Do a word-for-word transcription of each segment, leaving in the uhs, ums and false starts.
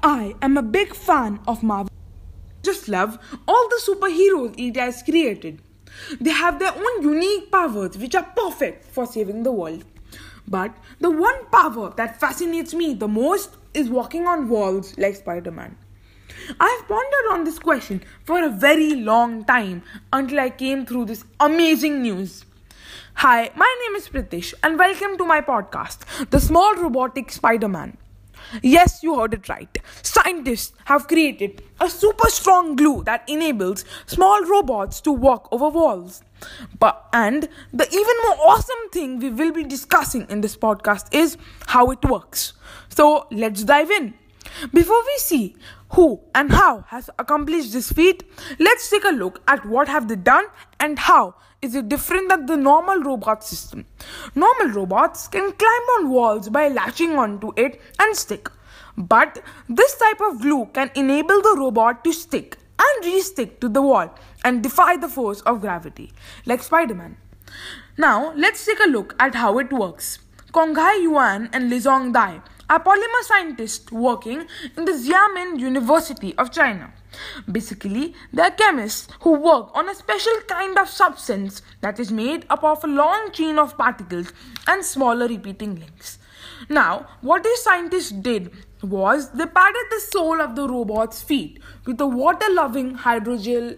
I am a big fan of Marvel. Just love all the superheroes it has created. They have their own unique powers which are perfect for saving the world. But the one power that fascinates me the most is walking on walls like Spider-Man. I've pondered on this question for a very long time until I came through this amazing news. Hi, my name is Pritish and welcome to my podcast, The Small Robotic Spider-Man. Yes, you heard it right. Scientists have created a super strong glue that enables small robots to walk over walls. But and the even more awesome thing we will be discussing in this podcast is how it works. So let's dive in. Before we see who and how has accomplished this feat, let's take a look at what have they done and how is it different than the normal robot system. Normal robots can climb on walls by latching onto it and stick. But this type of glue can enable the robot to stick and re-stick to the wall and defy the force of gravity, like Spider-Man. Now, let's take a look at how it works. Konghai Yuan and Lizong Dai are polymer scientists working in the Xiamen University of China. Basically, they are chemists who work on a special kind of substance that is made up of a long chain of particles and smaller repeating links. Now, what these scientists did was they padded the sole of the robot's feet with a water-loving hydrogel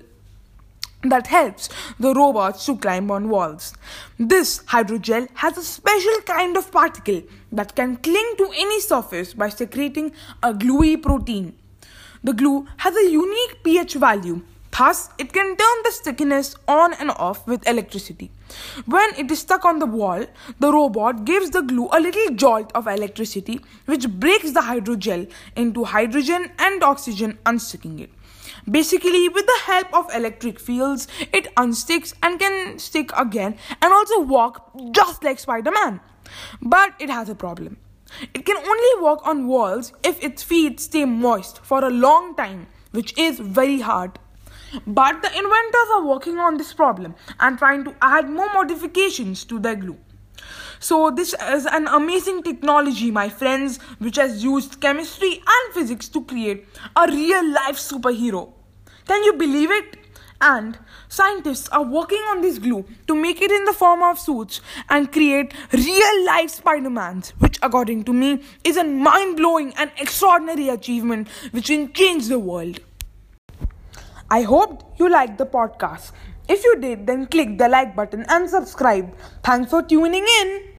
that helps the robots to climb on walls. This hydrogel has a special kind of particle that can cling to any surface by secreting a gluey protein. The glue has a unique pH value, thus it can turn the stickiness on and off with electricity. When it is stuck on the wall, the robot gives the glue a little jolt of electricity which breaks the hydrogel into hydrogen and oxygen, unsticking it. Basically, with the help of electric fields, it unsticks and can stick again and also walk just like Spider-Man. But it has a problem. It can only walk on walls if its feet stay moist for a long time, which is very hard. But the inventors are working on this problem and trying to add more modifications to their glue. So this is an amazing technology, my friends, which has used chemistry and physics to create a real-life superhero. Can you believe it? And scientists are working on this glue to make it in the form of suits and create real-life Spider-Mans, which according to me is a mind-blowing and extraordinary achievement which will change the world. I hope you liked the podcast. If you did, then click the like button and subscribe. Thanks for tuning in.